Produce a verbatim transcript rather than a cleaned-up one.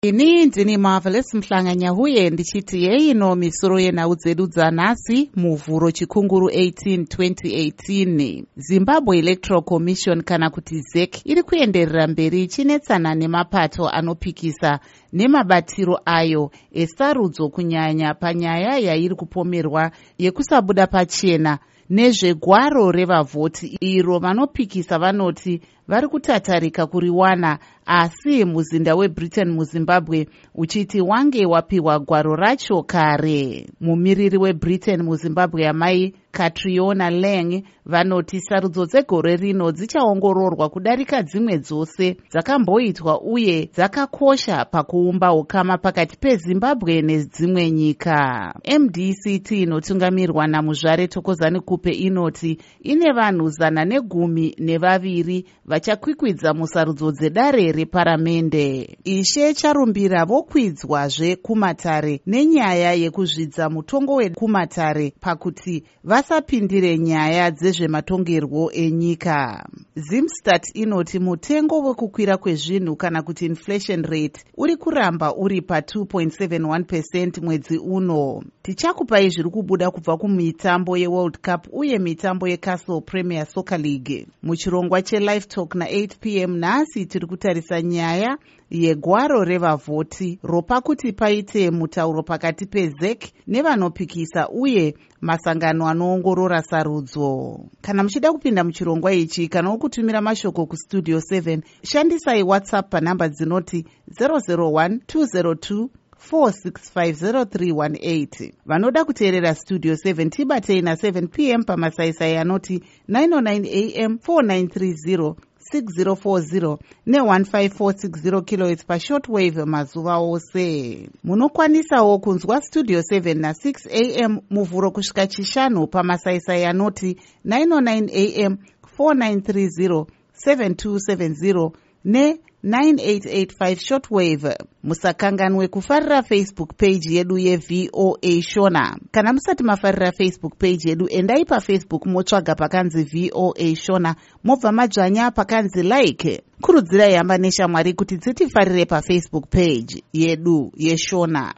Ini ndini Marvelous Mhlanganya huye ndichiti yeino misoro yenhau dzedu dzanhasi muvhuro chikunguru eighteen twenty eighteen. Zimbabwe Electoral Commission kana kuti Z E C iri kuenderera mberi chinetsana nemapato anopikisa nemabatiro ayo esarudzo kunyanya panyaya yairi kupomerwa yekusabuda pachena nezvegwaro revavhoti iro vanopikisa vanoti vari kutatarika kuriwana, asi muzinda weBritain muZimbabwe uchiti wange wapiwa gwaro racho kare. Mumiriri weBritain muZimbabwe amai Catriona Lang vanoti sarudzo dzegore rino dzichaongororwa kudarika dzimwe dzose dzakamboitwa uye dzakakosha pakuumba ukama pakati peZimbabwe nedzimwe nyika. M D C T inotungamirwa naMuzvare Thokozani Kupe inoti ine vanhu zana negumi nevaviri vachakwikwidza musarudzo dzedare reparamende. Ishe charumbira vokwidzwazve kumatare nenyaya yekuzvidza mutongo wekumatare pakuti vasapindire nyaya dzezvematongerwo enyika. Zimstat inoti mutengo wekukwira kwezvinhu kana kuti inflation rate uri kuramba uri pa two point seven one percent mwedzi uno. Tichakupai zviri kubuda kubva kumitambo yeWorld Cup uye mitambo yeCastle Premier Soccer League. Muchirongwa cheLive Talk na eight p m nhasi tiri kutarisa nyaya yegwaro revavhoti ropa kuti paite mutauro pakati peZ E C nevanopikisa uye masangano anoongorora sarudzo. Kana muchida kupinda muchirongwa ichi kana kutumira mashoko kustudio seven, shandisai WhatsApp panhamba dzinoti zero zero one two zero two four six five zero three one eight. Vanoda kuteerera Studio seven tibatei na seven p m pamasaisai anoti nine oh nine a m four nine three zero six zero four zero ne one five four six zero kilohertz pashortwave mazuva ose. Munokwanisawo kunzwa Studio seven na six a m muvhuro kusvika chishanu pamasaisai anoti nine oh nine a m four nine three zero seven two seven zero ne nine eight eight five shortwave. Musakanganwe kufarira Facebook page yedu ye V O A Shona. Kana musati mafarira Facebook page yedu, endai pa Facebook motsvaga pakanzi V O A Shona mobva madzvanya pakanzi like. Kurudzirai hamba neshamwari kuti dzitifarire pa Facebook page yedu ye Shona.